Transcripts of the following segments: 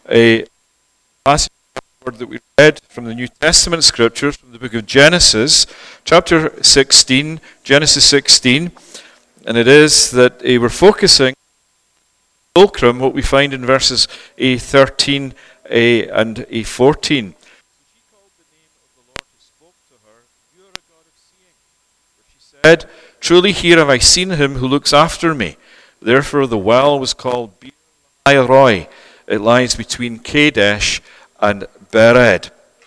a passage that we read from the New Testament scriptures, from the book of Genesis, chapter 16, Genesis 16, and it is that we're focusing on fulcrum, what we find in verses 13 and 14. She called the name of the Lord who spoke to her, "You are a God of seeing." For she said, "Truly here have I seen him who looks after me." Therefore the well was called Beer Lahai Roi. It lies between Kadesh and Bered.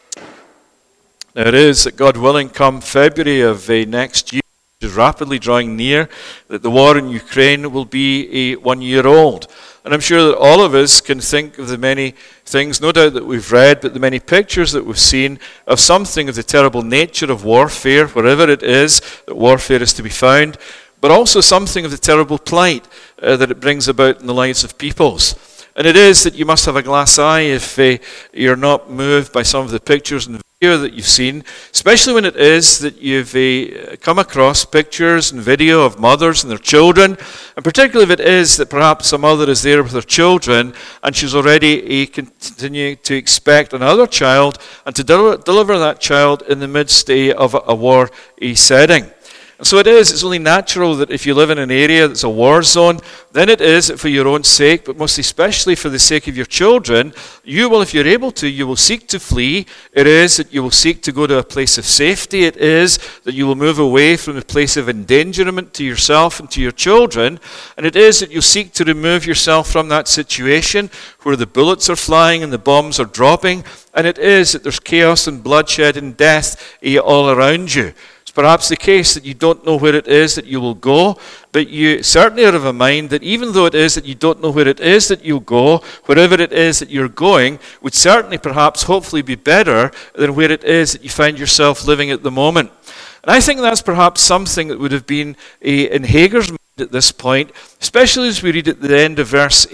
Now it is that, God willing, come February of next year, which is rapidly drawing near, that the war in Ukraine will be 1 year old. And I'm sure that all of us can think of the many things, no doubt, that we've read, but the many pictures that we've seen of something of the terrible nature of warfare, wherever it is that warfare is to be found, but also something of the terrible plight that it brings about in the lives of peoples. And it is that you must have a glass eye if you're not moved by some of the pictures and video that you've seen, especially when it is that you've come across pictures and video of mothers and their children, and particularly if it is that perhaps a mother is there with her children and she's already continuing to expect another child and to deliver that child in the midst of a war setting. And so it's only natural that if you live in an area that's a war zone, then it is that for your own sake, but most especially for the sake of your children, you will, if you're able to, you will seek to flee. It is that you will seek to go to a place of safety. It is that you will move away from the place of endangerment to yourself and to your children. And it is that you'll seek to remove yourself from that situation where the bullets are flying and the bombs are dropping. And it is that there's chaos and bloodshed and death all around you. Perhaps the case that you don't know where it is that you will go, but you certainly are of a mind that even though it is that you don't know where it is that you'll go, wherever it is that you're going would certainly perhaps hopefully be better than where it is that you find yourself living at the moment. And I think that's perhaps something that would have been in Hagar's mind at this point, especially as we read at the end of verse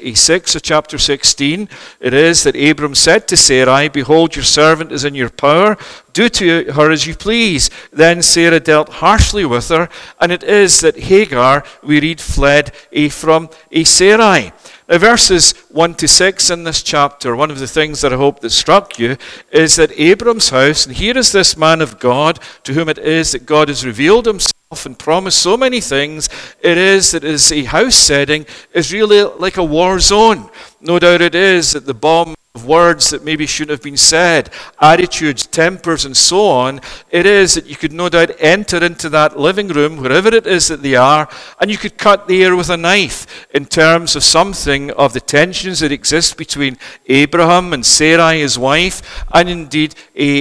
6 of chapter 16. It is that Abram said to Sarai, "Behold, your servant is in your power. Do to her as you please." Then Sarah dealt harshly with her, and it is that Hagar, we read, fled from Sarai. Now, verses 1 to 6 in this chapter, one of the things that I hope that struck you is that Abram's house, and here is this man of God to whom it is that God has revealed himself and promised so many things. It is that his house setting is really like a war zone. No doubt it is that the bomb of words that maybe shouldn't have been said, attitudes, tempers, and so on, it is that you could no doubt enter into that living room, wherever it is that they are, and you could cut the air with a knife in terms of something of the tensions that exist between Abraham and Sarai, his wife, and indeed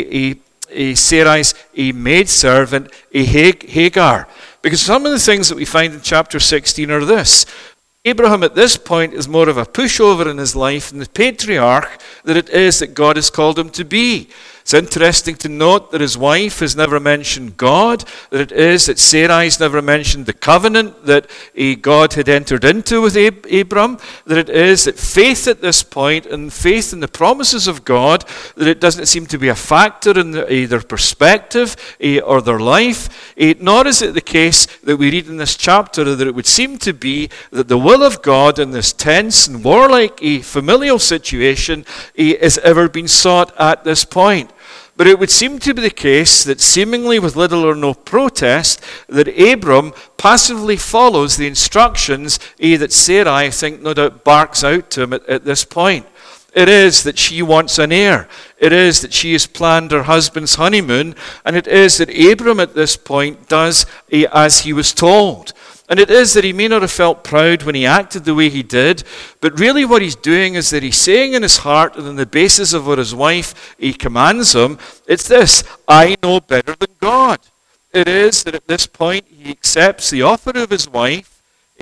Sarai's maidservant, Hagar. Because some of the things that we find in chapter 16 are this. Abraham at this point is more of a pushover in his life than the patriarch that it is that God has called him to be. It's interesting to note that his wife has never mentioned God, that it is that Sarai's never mentioned the covenant that God had entered into with Abram, that it is that faith at this point and faith in the promises of God, that it doesn't seem to be a factor in their perspective or their life, nor is it the case that we read in this chapter that it would seem to be that the will of God in this tense and warlike familial situation is ever been sought at this point. But it would seem to be the case that seemingly with little or no protest, that Abram passively follows the instructions that Sarai, I think, no doubt barks out to him at this point. It is that she wants an heir. It is that she has planned her husband's honeymoon, and it is that Abram at this point does as he was told. And it is that he may not have felt proud when he acted the way he did, but really what he's doing is that he's saying in his heart and on the basis of what his wife commands him, it's this: I know better than God. It is that at this point he accepts the offer of his wife,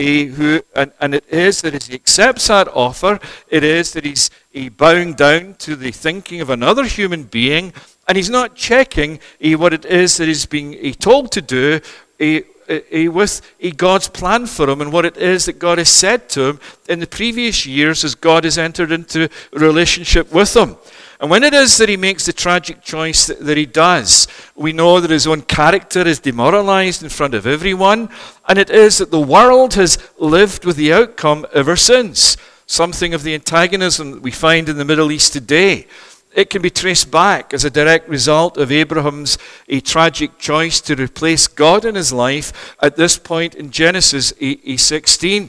and it is that as he accepts that offer, it is that he's bowing down to the thinking of another human being, and he's not checking what it is that he's being told to do with God's plan for him and what it is that God has said to him in the previous years as God has entered into a relationship with him. And when it is that he makes the tragic choice that he does, we know that his own character is demoralized in front of everyone, and it is that the world has lived with the outcome ever since. something of the antagonism that we find in the Middle East today. It can be traced back as a direct result of Abraham's tragic choice to replace God in his life at this point in Genesis 16.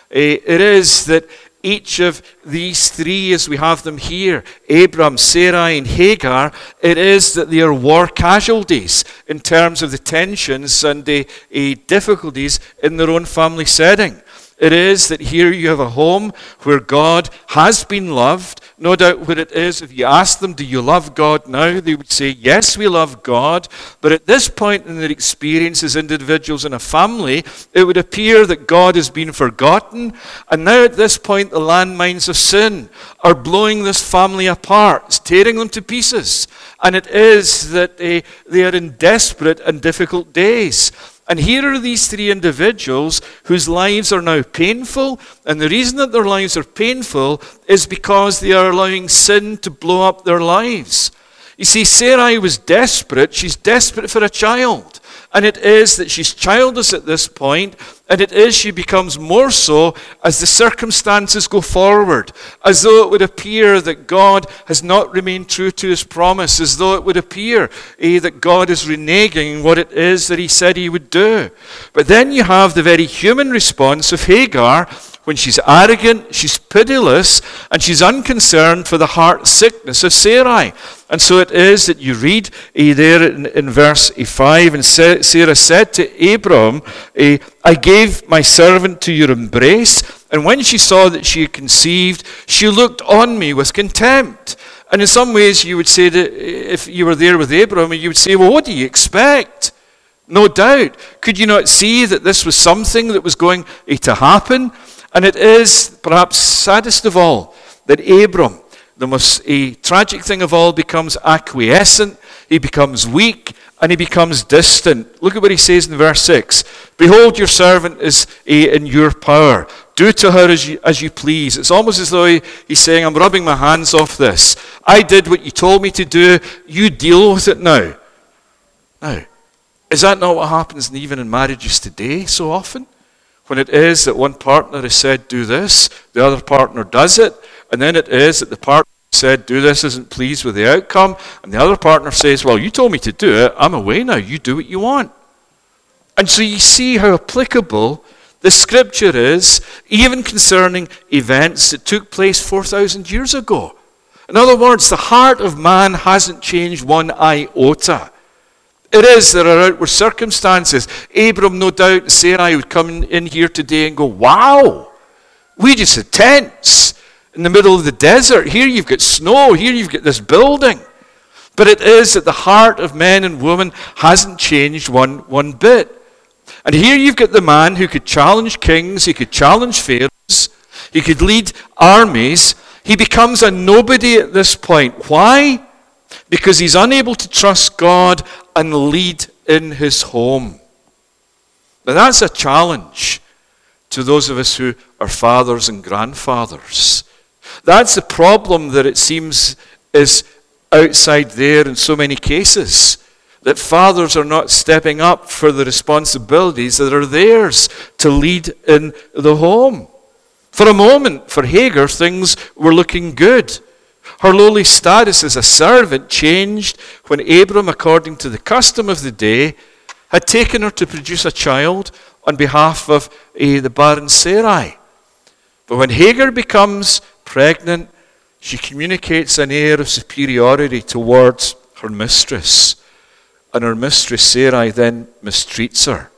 It is that each of these three, as we have them here, Abram, Sarai, and Hagar, it is that they are war casualties in terms of the tensions and the difficulties in their own family setting. It is that here you have a home where God has been loved. No doubt what it is, if you ask them, do you love God now? They would say, yes, we love God. But at this point in their experience as individuals in a family, it would appear that God has been forgotten. And now at this point, the landmines of sin are blowing this family apart. It's tearing them to pieces. And it is that they are in desperate and difficult days. And here are these three individuals whose lives are now painful. And the reason that their lives are painful is because they are allowing sin to blow up their lives. You see, Sarai was desperate. She's desperate for a child. And it is that she's childless at this point, and it is she becomes more so as the circumstances go forward, as though it would appear that God has not remained true to his promise, as though it would appear that God is reneging what it is that he said he would do. But then you have the very human response of Hagar, when she's arrogant, she's pitiless, and she's unconcerned for the heart sickness of Sarai. And so it is that you read there in verse 5, and Sarah said to Abram, I gave my servant to your embrace, and when she saw that she had conceived, she looked on me with contempt. And in some ways you would say that if you were there with Abram, you would say, well, what do you expect? No doubt. Could you not see that this was something that was going to happen? And it is, perhaps saddest of all, that Abram, the most tragic thing of all, becomes acquiescent, he becomes weak, and he becomes distant. Look at what he says in verse 6. Behold, your servant is in your power. Do to her as you please. It's almost as though he's saying, I'm rubbing my hands off this. I did what you told me to do. You deal with it now. Now, is that not what happens even in marriages today so often? When it is that one partner has said, do this, the other partner does it, and then it is that the partner said, do this, isn't pleased with the outcome, and the other partner says, well, you told me to do it, I'm away now, you do what you want. And so you see how applicable the scripture is, even concerning events that took place 4,000 years ago. In other words, the heart of man hasn't changed one iota. It is there are outward circumstances. Abram, no doubt, and Sarai would come in here today and go, wow, we just had tents in the middle of the desert. Here you've got snow. Here you've got this building. But it is that the heart of men and women hasn't changed one bit. And here you've got the man who could challenge kings, he could challenge pharaohs, he could lead armies. He becomes a nobody at this point. Why? Because he's unable to trust God and lead in his home. Now that's a challenge to those of us who are fathers and grandfathers. That's the problem that it seems is outside there in so many cases. That fathers are not stepping up for the responsibilities that are theirs to lead in the home. For a moment, for Hagar, things were looking good. Her lowly status as a servant changed when Abram, according to the custom of the day, had taken her to produce a child on behalf of the barren Sarai. But when Hagar becomes pregnant, she communicates an air of superiority towards her mistress. And her mistress Sarai then mistreats her.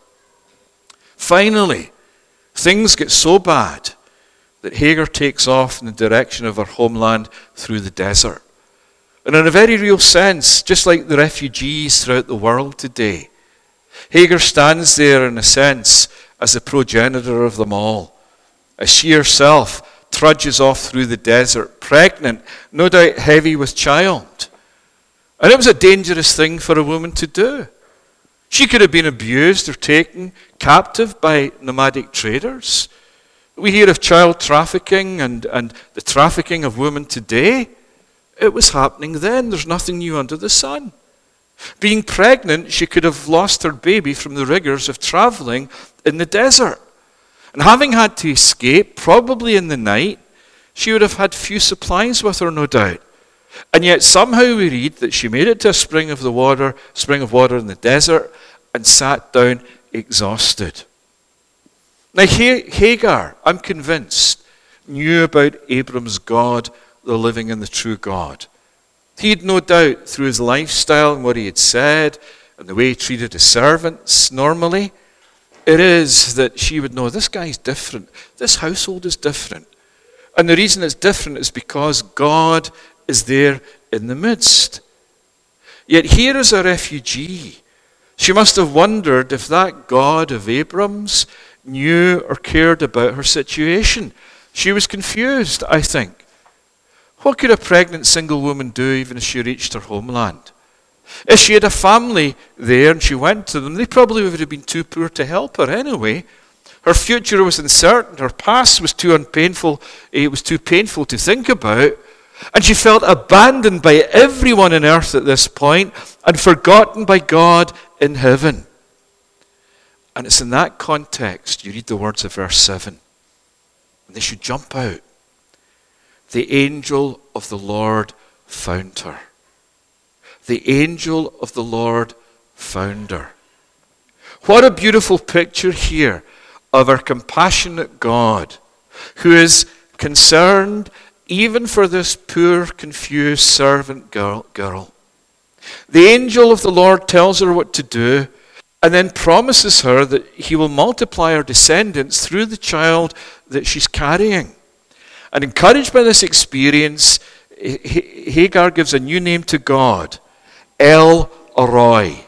Finally, things get so bad that Hagar takes off in the direction of her homeland through the desert. And in a very real sense, just like the refugees throughout the world today, Hagar stands there in a sense as the progenitor of them all, as she herself trudges off through the desert, pregnant, no doubt heavy with child. And it was a dangerous thing for a woman to do. She could have been abused or taken captive by nomadic traders. We hear of child trafficking and the trafficking of women today. It was happening then. There's nothing new under the sun. Being pregnant, she could have lost her baby from the rigors of traveling in the desert. And having had to escape, probably in the night, She would have had few supplies with her, no doubt. And yet somehow we read that she made it to a spring of water in the desert, and sat down exhausted. Now Hagar, I'm convinced, knew about Abram's God, the living and the true God. He had no doubt, through his lifestyle and what he had said and the way he treated his servants normally, it is that she would know this guy's different. This household is different. And the reason it's different is because God is there in the midst. Yet here is a refugee. She must have wondered if that God of Abram's knew or cared about her situation. She was confused, I think. What could a pregnant single woman do even if she reached her homeland? If she had a family there and she went to them, they probably would have been too poor to help her anyway. Her future was uncertain. Her past was too painful to think about. And she felt abandoned by everyone on earth at this point and forgotten by God in heaven. And it's in that context you read the words of verse 7. And they should jump out. The angel of the Lord found her. The angel of the Lord found her. What a beautiful picture here of our compassionate God, who is concerned even for this poor, confused servant girl. The angel of the Lord tells her what to do, and then promises her that he will multiply her descendants through the child that she's carrying. And encouraged by this experience, Hagar gives a new name to God, El Roi.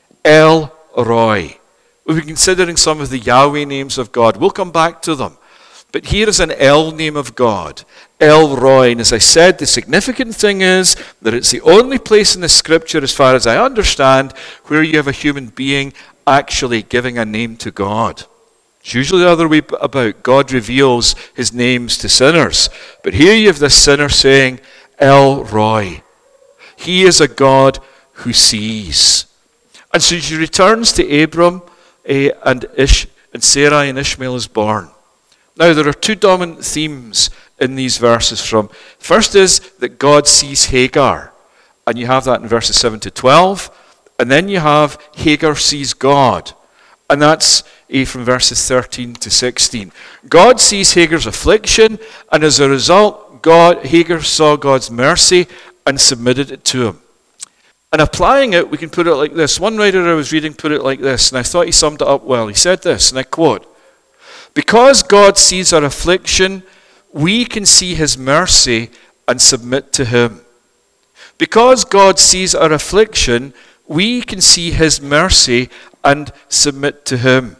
El Roi. We'll be considering some of the Yahweh names of God. We'll come back to them. But here is an El name of God, El Roi. And as I said, the significant thing is that it's the only place in the scripture, as far as I understand, where you have a human being actually giving a name to God. It's usually the other way about. God reveals his names to sinners. But here you have this sinner saying, El Roi. He is a God who sees. And so she returns to Abram, and Sarai, and Ishmael is born. Now, there are two dominant themes in these verses. First is that God sees Hagar, and you have that in verses 7 to 12. And then you have Hagar sees God, and that's from verses 13 to 16. God sees Hagar's affliction, and as a result, Hagar saw God's mercy and submitted it to him. And applying it, we can put it like this. One writer I was reading put it like this, and I thought he summed it up well. He said this, and I quote, "Because God sees our affliction, we can see his mercy and submit to him. Because God sees our affliction, we can see his mercy and submit to him."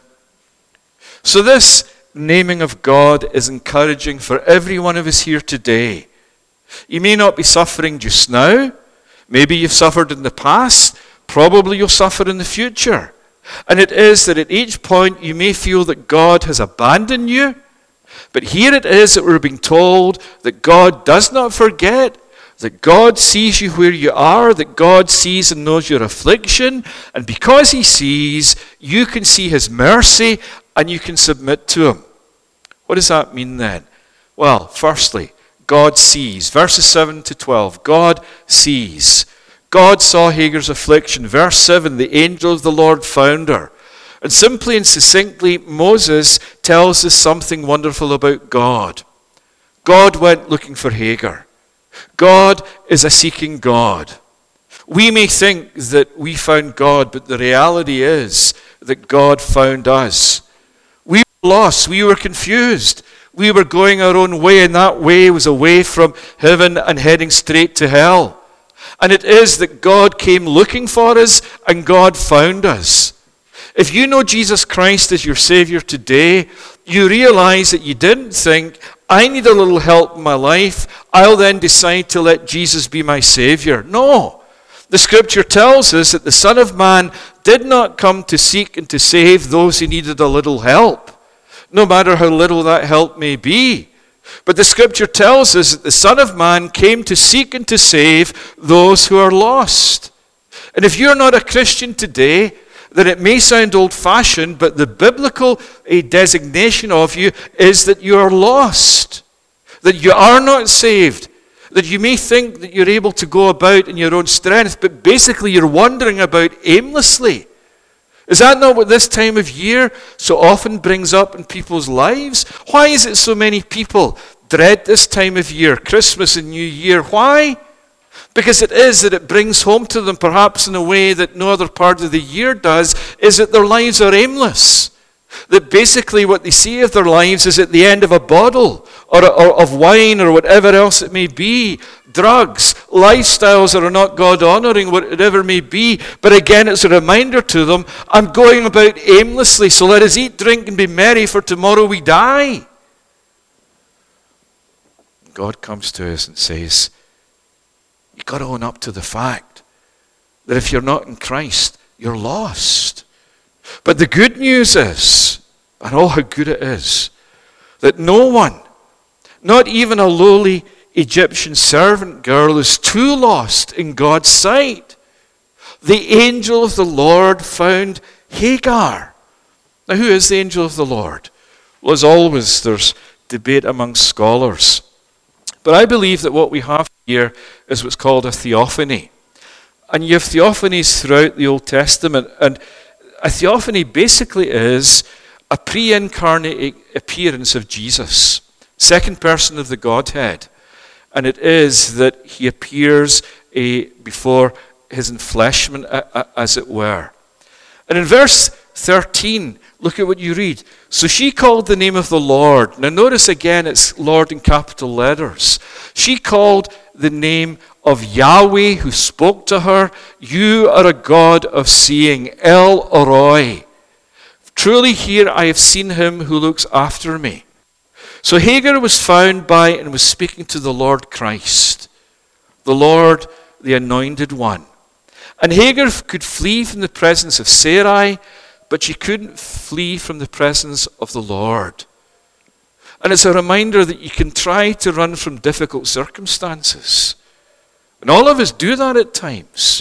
So this naming of God is encouraging for every one of us here today. You may not be suffering just now. Maybe you've suffered in the past. Probably you'll suffer in the future. And it is that at each point you may feel that God has abandoned you. But here it is that we're being told that God does not forget, that God sees you where you are, that God sees and knows your affliction. And because he sees, you can see his mercy and you can submit to him. What does that mean then? Well, firstly, God sees. Verses 7 to 12. God sees. God saw Hagar's affliction. Verse 7, the angel of the Lord found her. And simply and succinctly, Moses tells us something wonderful about God. God went looking for Hagar. God is a seeking God. We may think that we found God, but the reality is that God found us. We were lost. We were confused. We were going our own way, and that way was away from heaven and heading straight to hell. And it is that God came looking for us, and God found us. If you know Jesus Christ as your Savior today, you realize that you didn't think, I need a little help in my life, I'll then decide to let Jesus be my Savior. No. The Scripture tells us that the Son of Man did not come to seek and to save those who needed a little help, no matter how little that help may be. But the Scripture tells us that the Son of Man came to seek and to save those who are lost. And if you're not a Christian today, then it may sound old-fashioned, but the biblical designation of you is that you are lost. that you are not saved, that you may think that you're able to go about in your own strength, but basically you're wandering about aimlessly. Is that not what this time of year so often brings up in people's lives? Why is it so many people dread this time of year, Christmas and New Year? Why? Because it is that it brings home to them, perhaps in a way that no other part of the year does, is that their lives are aimless. That basically what they see of their lives is at the end of a bottle, or of wine, or whatever else it may be. Drugs, lifestyles that are not God-honoring, whatever it may be. But again, it's a reminder to them, I'm going about aimlessly, so let us eat, drink, and be merry, for tomorrow we die. God comes to us and says, you've got to own up to the fact that if you're not in Christ, you're lost. But the good news is, and oh how good it is, that no one, not even a lowly Egyptian servant girl, is too lost in God's sight. The angel of the Lord found Hagar. Now, who is the angel of the Lord? Well, as always, there's debate among scholars. But I believe that what we have here is what's called a theophany. And you have theophanies throughout the Old Testament. And a theophany basically is a pre-incarnate appearance of Jesus, second person of the Godhead. And it is that he appears before his enfleshment, as it were. And in verse 13, look at what you read. So she called the name of the Lord. Now notice again, it's Lord in capital letters. She called the name of Yahweh who spoke to her. You are a God of seeing, El Oroi. Truly here I have seen him who looks after me. So Hagar was found by and was speaking to the Lord Christ, the Lord, the Anointed One. And Hagar could flee from the presence of Sarai, but she couldn't flee from the presence of the Lord. And it's a reminder that you can try to run from difficult circumstances. And all of us do that at times.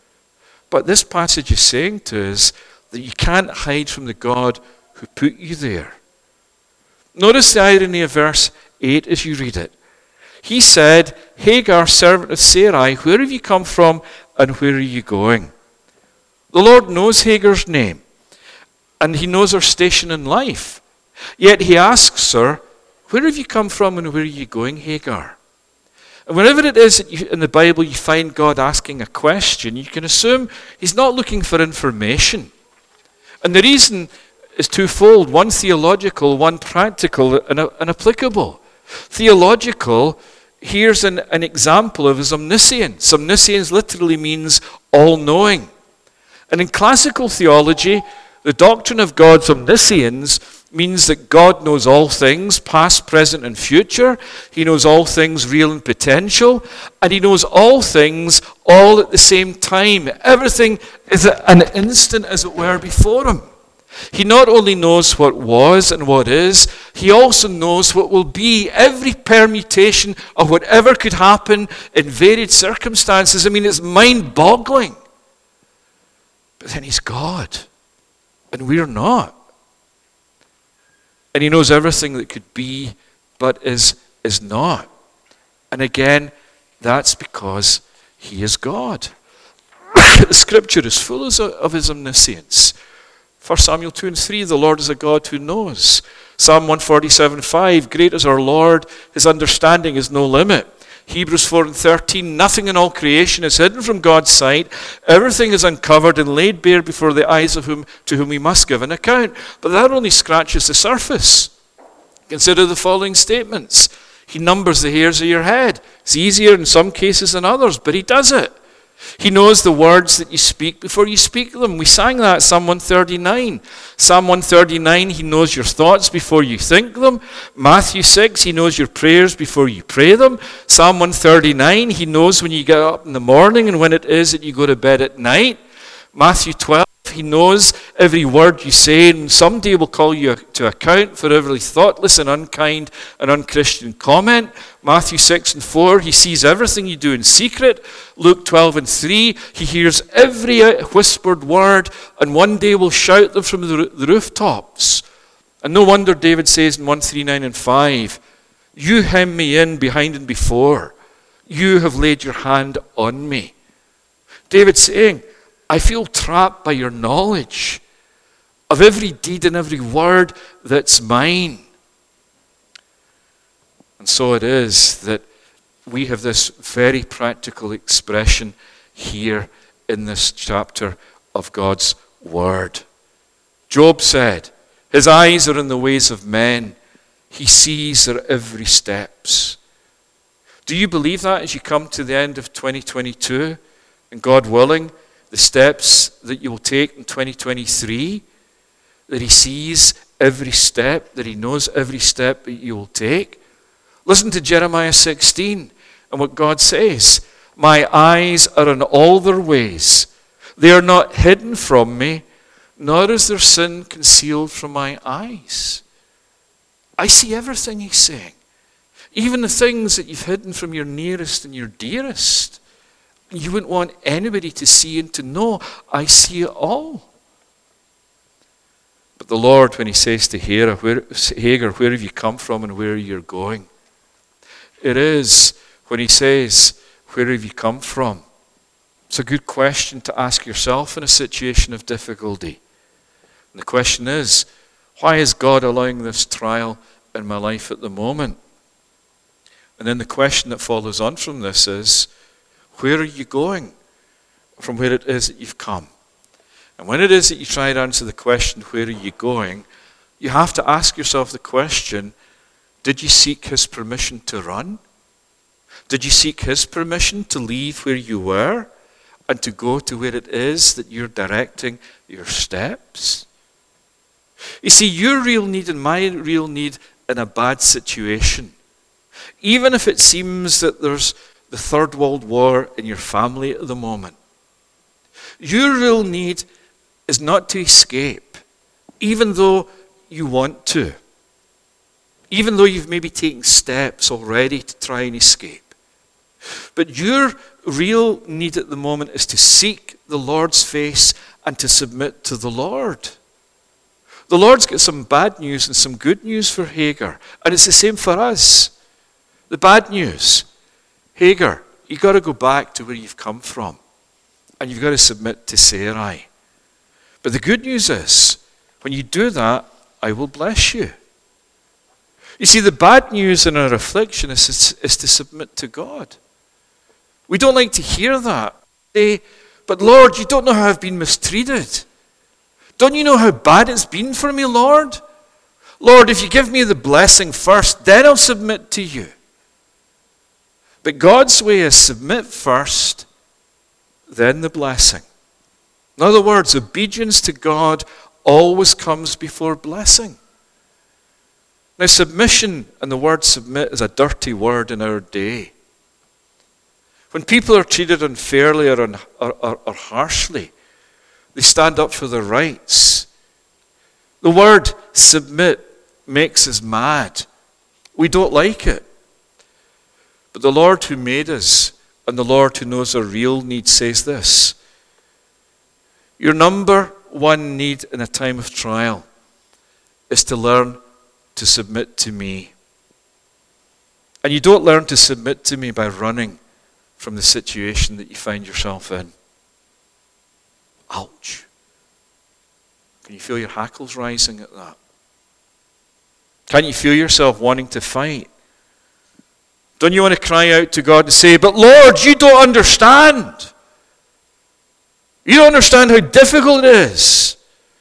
But this passage is saying to us that you can't hide from the God who put you there. Notice the irony of verse 8 as you read it. He said, Hagar, servant of Sarai, where have you come from and where are you going? The Lord knows Hagar's name, and he knows her station in life. Yet he asks her, where have you come from and where are you going, Hagar? And whenever it is that in the Bible you find God asking a question, you can assume he's not looking for information. And the reason is twofold, one theological, one practical and applicable. Theological, here's an example of his omniscience. Omniscience literally means all-knowing. And in classical theology, the doctrine of God's omniscience means that God knows all things, past, present, and future. He knows all things real and potential. And he knows all things all at the same time. Everything is at an instant, as it were, before him. He not only knows what was and what is, he also knows what will be. Every permutation of whatever could happen in varied circumstances. I mean, it's mind-boggling. But then he's God, and we're not. And he knows everything that could be, but is not. And again, that's because he is God. The scripture is full of his omniscience. 1 Samuel 2 and 3, the Lord is a God who knows. Psalm 147:5, great is our Lord, his understanding is no limit. Hebrews 4 and 13, nothing in all creation is hidden from God's sight. Everything is uncovered and laid bare before the eyes of whom we must give an account. But that only scratches the surface. Consider the following statements. He numbers the hairs of your head. It's easier in some cases than others, but he does it. He knows the words that you speak before you speak them. We sang that, Psalm 139. Psalm 139, he knows your thoughts before you think them. Matthew 6, he knows your prayers before you pray them. Psalm 139, he knows when you get up in the morning and when it is that you go to bed at night. Matthew 12, he knows every word you say, and someday will call you to account for every thoughtless and unkind and unchristian comment. Matthew 6 and 4, he sees everything you do in secret. Luke 12 and 3, he hears every whispered word, and one day will shout them from the rooftops. And no wonder David says in 139 and 5, You hem me in behind and before. You have laid your hand on me. David's saying, I feel trapped by your knowledge of every deed and every word that's mine. And so it is that we have this very practical expression here in this chapter of God's word. Job said, his eyes are in the ways of men. He sees their every steps. Do you believe that as you come to the end of 2022? And God willing, the steps that you will take in 2023, that he sees every step, that he knows every step that you will take? Listen to Jeremiah 16 and what God says. My eyes are in all their ways. They are not hidden from me, nor is their sin concealed from my eyes. I see everything, he's saying. Even the things that you've hidden from your nearest and your dearest. You wouldn't want anybody to see and to know. I see it all. But the Lord, when he says to Hagar, where have you come from and where you're going? It is when he says, where have you come from? It's a good question to ask yourself in a situation of difficulty. And the question is, why is God allowing this trial in my life at the moment? And then the question that follows on from this is, where are you going from where it is that you've come? And when it is that you try to answer the question, where are you going, you have to ask yourself the question, did you seek his permission to run? Did you seek his permission to leave where you were and to go to where it is that you're directing your steps? You see, your real need and my real need in a bad situation, even if it seems that there's the Third World War in your family at the moment, your real need is not to escape, even though you want to, even though you've maybe taken steps already to try and escape. But your real need at the moment is to seek the Lord's face and to submit to the Lord. The Lord's got some bad news and some good news for Hagar, and it's the same for us. The bad news, Hagar, you've got to go back to where you've come from, and you've got to submit to Sarai. But the good news is, when you do that, I will bless you. You see, the bad news in our affliction is to submit to God. We don't like to hear that. But Lord, you don't know how I've been mistreated. Don't you know how bad it's been for me, Lord? Lord, if you give me the blessing first, then I'll submit to you. But God's way is submit first, then the blessing. In other words, obedience to God always comes before blessing. Now, submission and the word submit is a dirty word in our day. When people are treated unfairly or harshly, they stand up for their rights. The word submit makes us mad. We don't like it. But the Lord who made us and the Lord who knows our real need says this: your number one need in a time of trial is to learn to submit to me. And you don't learn to submit to me by running from the situation that you find yourself in. Ouch. Can you feel your hackles rising at that? Can't you feel yourself wanting to fight? Don't you want to cry out to God and say, but Lord, you don't understand. You don't understand how difficult it is.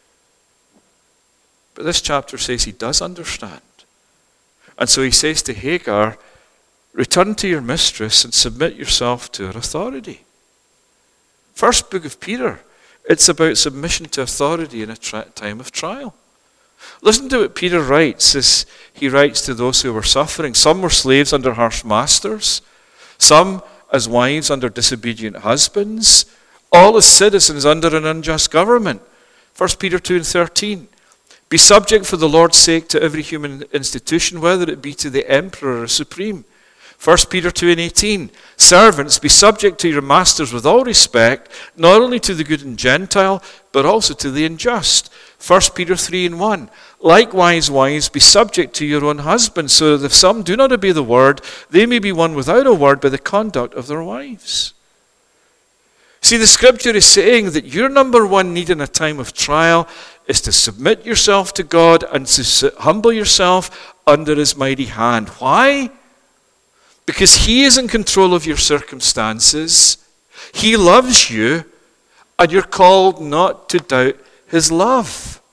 But this chapter says he does understand. And so he says to Hagar, return to your mistress and submit yourself to her authority. First book of Peter, it's about submission to authority in a time of trial. Listen to what Peter writes as he writes to those who were suffering. Some were slaves under harsh masters, some as wives under disobedient husbands, all as citizens under an unjust government. 1 Peter 2:13. Be subject for the Lord's sake to every human institution, whether it be to the emperor or supreme. 1 Peter 2:18, servants, be subject to your masters with all respect, not only to the good and Gentile, but also to the unjust. 1 Peter 3:1, likewise, wives, be subject to your own husbands, so that if some do not obey the word, they may be won without a word by the conduct of their wives. See, the scripture is saying that your number one need in a time of trial is to submit yourself to God and to humble yourself under his mighty hand. Why? Because he is in control of your circumstances. He loves you, and you're called not to doubt his love.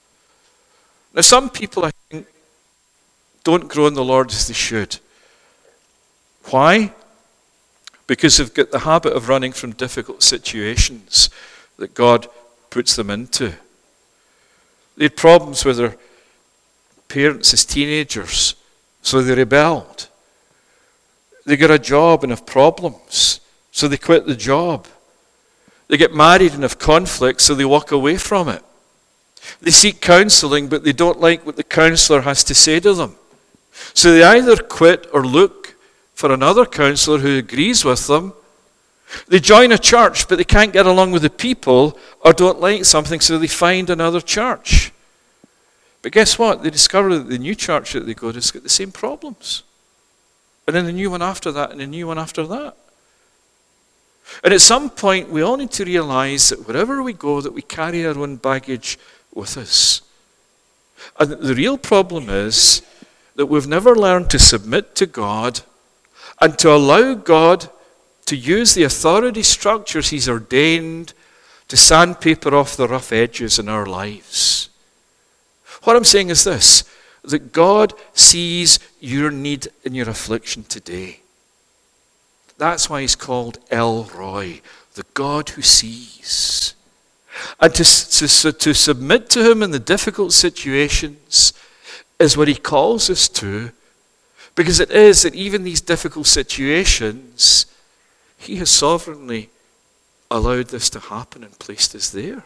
Now, some people, I think, don't grow in the Lord as they should. Why? Because they've got the habit of running from difficult situations that God puts them into. They had problems with their parents as teenagers, so they rebelled. They get a job and have problems, so they quit the job. They get married and have conflict, so they walk away from it. They seek counseling, but they don't like what the counselor has to say to them. So they either quit or look for another counselor who agrees with them. They join a church, but they can't get along with the people or don't like something, so they find another church. But guess what? They discover that the new church that they go to has got the same problems. And then the new one after that, and the new one after that. And at some point, we all need to realize that wherever we go, that we carry our own baggage with us. And the real problem is that we've never learned to submit to God and to allow God to use the authority structures he's ordained to sandpaper off the rough edges in our lives. What I'm saying is this, that God sees your need and your affliction today. That's why he's called El Roi, the God who sees. And to submit to him in the difficult situations is what he calls us to, because it is that even these difficult situations, he has sovereignly allowed this to happen and placed us there.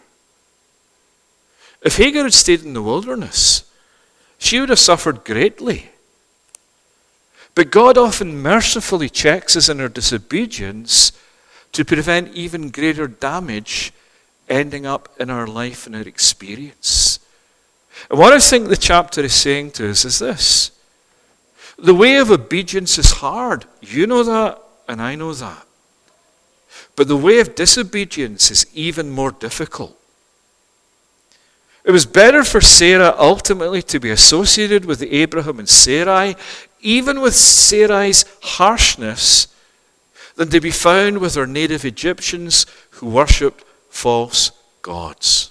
If Hagar had stayed in the wilderness, she would have suffered greatly. But God often mercifully checks us in our disobedience to prevent even greater damage ending up in our life and our experience. And what I think the chapter is saying to us is this. The way of obedience is hard. You know that, and I know that. But the way of disobedience is even more difficult. It was better for Sarah ultimately to be associated with Abraham and Sarai, even with Sarai's harshness, than to be found with her native Egyptians who worshipped false gods.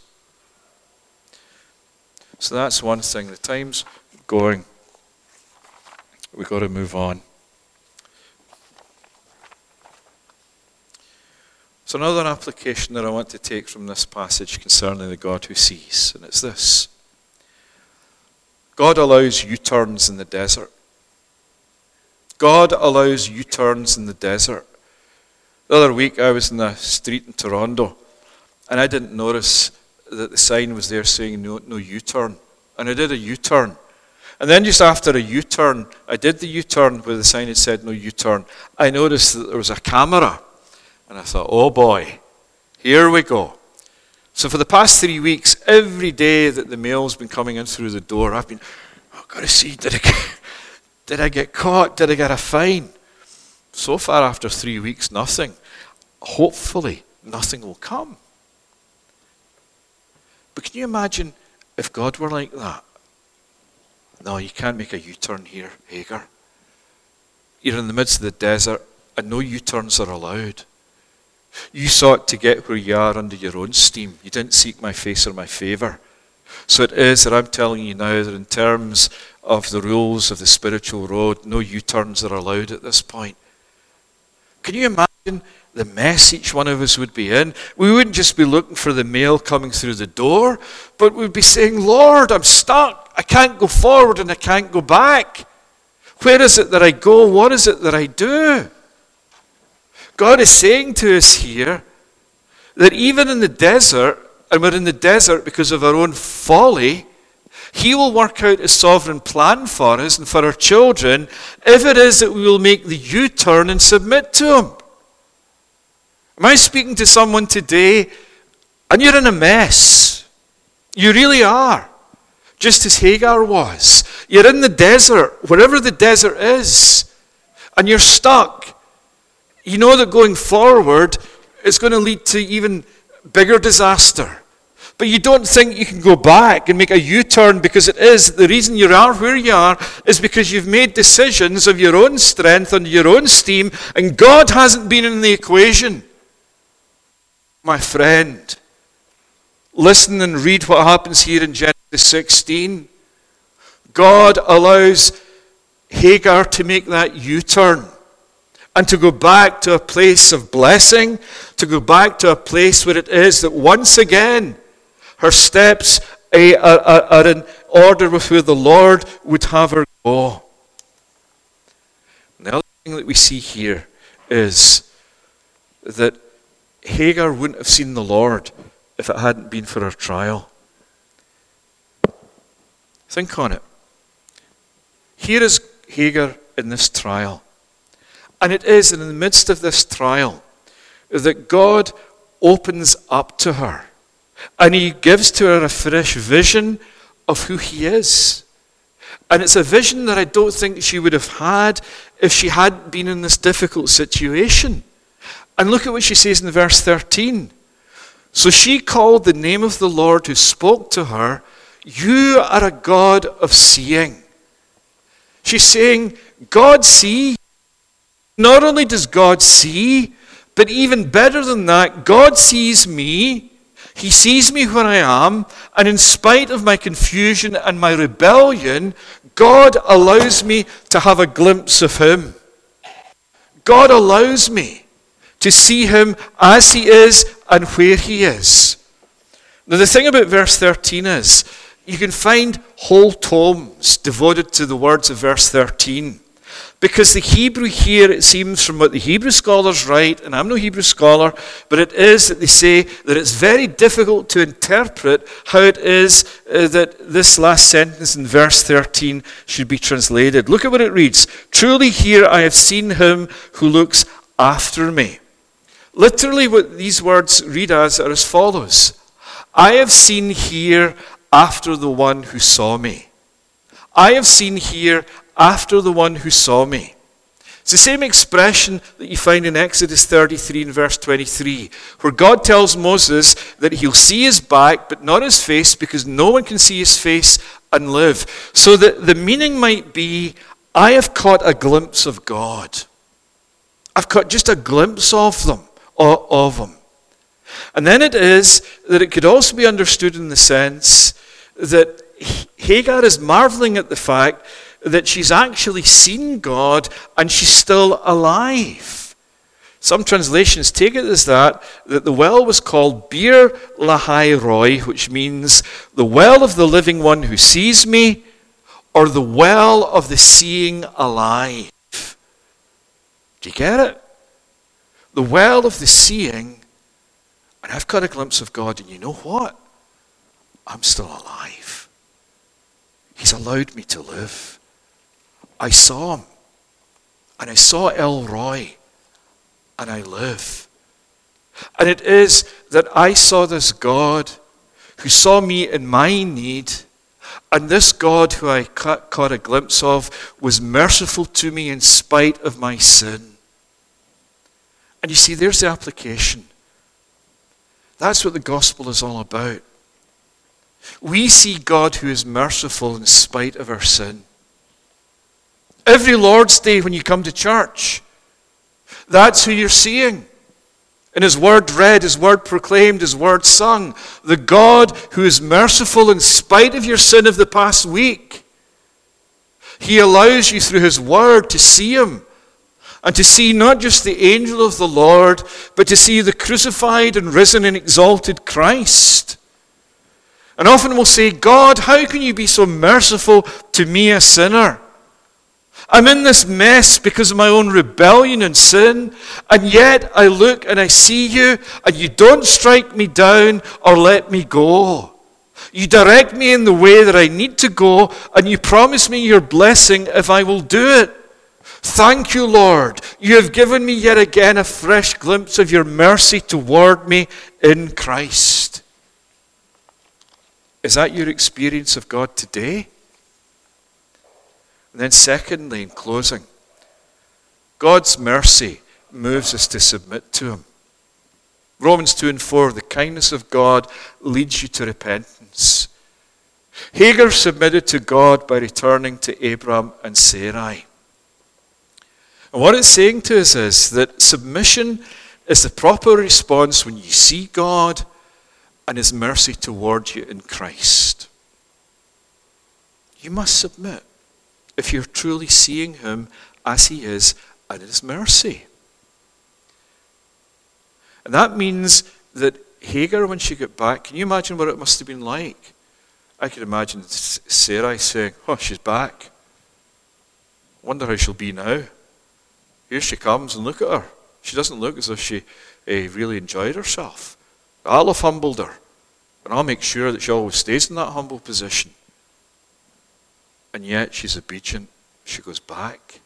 So that's one thing. The time's going. We've got to move on. So another application that I want to take from this passage concerning the God who sees, and it's this. God allows U-turns in the desert. God allows U-turns in the desert. The other week I was in the street in Toronto, and I didn't notice that the sign was there saying no U-turn. And I did a U-turn. And then just after a U-turn, I did the U-turn where the sign had said no U-turn. I noticed that there was a camera. And I thought, oh boy, here we go. So for the past 3 weeks, every day that the mail's been coming in through the door, I've got to see, did I get caught? Did I get a fine? So far after 3 weeks, nothing. Hopefully, nothing will come. But can you imagine if God were like that? No, you can't make a U-turn here, Hagar. You're in the midst of the desert, and no U-turns are allowed. You sought to get where you are under your own steam. You didn't seek my face or my favor. So it is that I'm telling you now that in terms of the rules of the spiritual road, no U-turns are allowed at this point. Can you imagine the mess each one of us would be in? We wouldn't just be looking for the mail coming through the door, but we'd be saying, Lord, I'm stuck. I can't go forward and I can't go back. Where is it that I go? What is it that I do? God is saying to us here that even in the desert, and we're in the desert because of our own folly, He will work out his sovereign plan for us and for our children if it is that we will make the U-turn and submit to him. Am I speaking to someone today and you're in a mess? You really are. Just as Hagar was. You're in the desert, wherever the desert is, and you're stuck. You know that going forward is going to lead to even bigger disaster. But you don't think you can go back and make a U-turn because it is. The reason you are where you are is because you've made decisions of your own strength and your own steam, and God hasn't been in the equation. My friend, listen and read what happens here in Genesis 16. God allows Hagar to make that U-turn and to go back to a place of blessing, to go back to a place where it is that once again her steps are in order with where the Lord would have her go. And the other thing that we see here is that Hagar wouldn't have seen the Lord if it hadn't been for her trial. Think on it. Here is Hagar in this trial. And it is in the midst of this trial that God opens up to her. And he gives to her a fresh vision of who he is. And it's a vision that I don't think she would have had if she hadn't been in this difficult situation. And look at what she says in verse 13. So she called the name of the Lord who spoke to her, "You are a God of seeing." She's saying, God sees. Not only does God see, but even better than that, God sees me. He sees me where I am, and in spite of my confusion and my rebellion, God allows me to have a glimpse of him. God allows me to see him as he is and where he is. Now the thing about verse 13 is, you can find whole tomes devoted to the words of verse 13. Because the Hebrew here, it seems from what the Hebrew scholars write, and I'm no Hebrew scholar, but it is that they say that it's very difficult to interpret how it is that this last sentence in verse 13 should be translated. Look at what it reads. Truly here I have seen him who looks after me. Literally what these words read as are as follows. I have seen here after the one who saw me. I have seen here after the one who saw me. It's the same expression that you find in Exodus 33 and verse 23, where God tells Moses that he'll see his back, but not his face, because no one can see his face and live. So that the meaning might be, I have caught a glimpse of God. I've caught just a glimpse of him. And then it is that it could also be understood in the sense that Hagar is marveling at the fact that she's actually seen God and she's still alive. Some translations take it as that the well was called Bir Lahai Roy, which means the well of the living one who sees me, or the well of the seeing alive. Do you get it? The well of the seeing, and I've got a glimpse of God, and you know what? I'm still alive. He's allowed me to live. I saw him, and I saw El Roy, and I live. And it is that I saw this God who saw me in my need, and this God who I caught a glimpse of was merciful to me in spite of my sin. And you see, there's the application. That's what the gospel is all about. We see God who is merciful in spite of our sin. Every Lord's Day when you come to church, that's who you're seeing. In his word read, his word proclaimed, his word sung. The God who is merciful in spite of your sin of the past week. He allows you through his word to see him. And to see not just the angel of the Lord, but to see the crucified and risen and exalted Christ. And often we'll say, God, how can you be so merciful to me, a sinner? I'm in this mess because of my own rebellion and sin, and yet I look and I see you, and you don't strike me down or let me go. You direct me in the way that I need to go, and you promise me your blessing if I will do it. Thank you, Lord. You have given me yet again a fresh glimpse of your mercy toward me in Christ. Is that your experience of God today? And then secondly, in closing, God's mercy moves us to submit to him. Romans 2 and 4, the kindness of God leads you to repentance. Hagar submitted to God by returning to Abram and Sarai. And what it's saying to us is that submission is the proper response when you see God and his mercy towards you in Christ. You must submit if you're truly seeing him as he is and his mercy. And that means that Hagar, when she got back, can you imagine what it must have been like? I could imagine Sarai saying, oh, she's back. Wonder how she'll be now. Here she comes, and look at her. She doesn't look as if she really enjoyed herself. I'll have humbled her, and I'll make sure that she always stays in that humble position. And yet she's obedient. She goes back.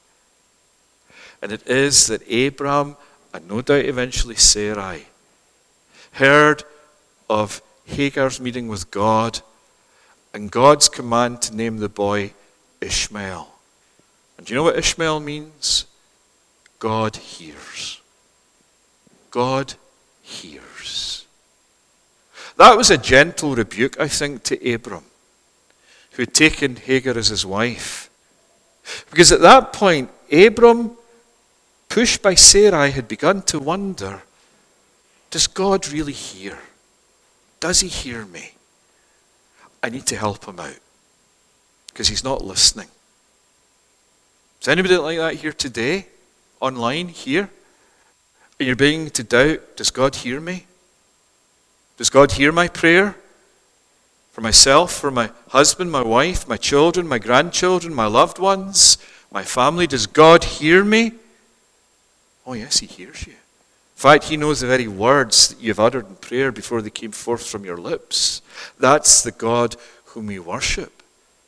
And it is that Abram, and no doubt eventually Sarai, heard of Hagar's meeting with God and God's command to name the boy Ishmael. And do you know what Ishmael means? God hears. God hears. That was a gentle rebuke, I think, to Abram, who had taken Hagar as his wife. Because at that point, Abram, pushed by Sarai, had begun to wonder, does God really hear? Does he hear me? I need to help him out, because he's not listening. Is anybody like that here today? Online, here? And you're beginning to doubt, does God hear me? Does God hear my prayer? For myself, for my husband, my wife, my children, my grandchildren, my loved ones, my family, does God hear me? Oh yes, he hears you. In fact, he knows the very words that you've uttered in prayer before they came forth from your lips. That's the God whom we worship.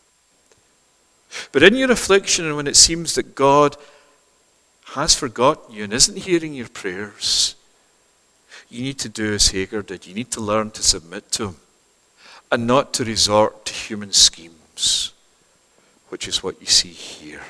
But in your affliction, and when it seems that God has forgotten you and isn't hearing your prayers, you need to do as Hagar did. You need to learn to submit to him and not to resort to human schemes, which is what you see here.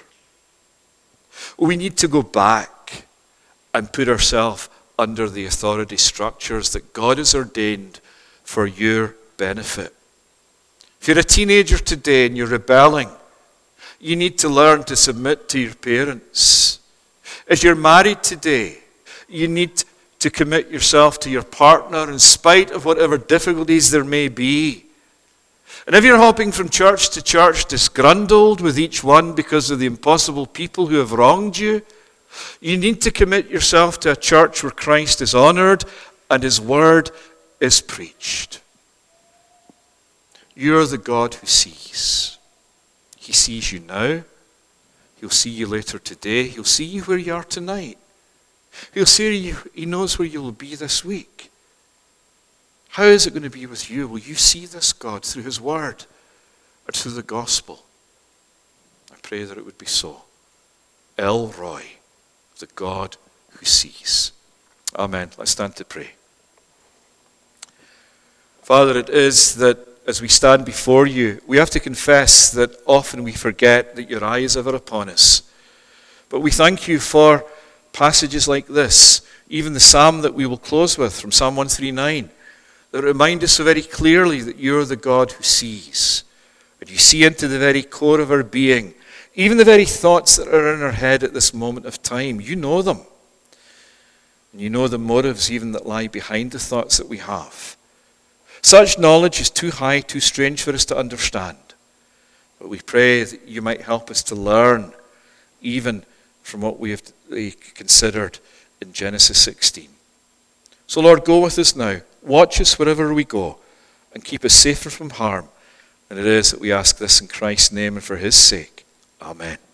We need to go back and put ourselves under the authority structures that God has ordained for your benefit. If you're a teenager today and you're rebelling, you need to learn to submit to your parents. If you're married today, you need to commit yourself to your partner in spite of whatever difficulties there may be. And if you're hopping from church to church, disgruntled with each one because of the impossible people who have wronged you, you need to commit yourself to a church where Christ is honored and his word is preached. You're the God who sees. He sees you now. He'll see you later today. He'll see you where you are tonight. He'll see you. He knows where you'll be this week. How is it going to be with you? Will you see this God through his word or through the gospel? I pray that it would be so. El Roi, the God who sees. Amen. Let's stand to pray. Father, it is that as we stand before you, we have to confess that often we forget that your eye is ever upon us. But we thank you for passages like this, even the psalm that we will close with from Psalm 139, that remind us so very clearly that you're the God who sees. And you see into the very core of our being, even the very thoughts that are in our head at this moment of time. You know them. And you know the motives even that lie behind the thoughts that we have. Such knowledge is too high, too strange for us to understand. But we pray that you might help us to learn even from what we have considered in Genesis 16. So Lord, go with us now. Watch us wherever we go and keep us safer from harm. And it is that we ask this in Christ's name and for his sake. Amen.